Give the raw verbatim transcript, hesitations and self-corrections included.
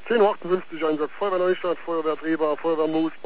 zehn Uhr achtundfünfzig Einsatz, Feuerwehr Neustadt, Feuerwehr Treber, Feuerwehr Moos.